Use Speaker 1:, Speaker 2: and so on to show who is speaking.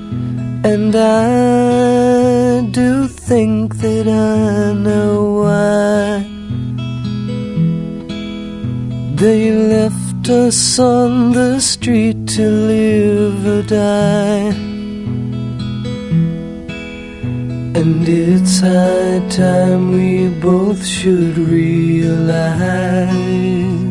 Speaker 1: And I do think that I know why they left us on the street to live or die. And it's high time we both should realize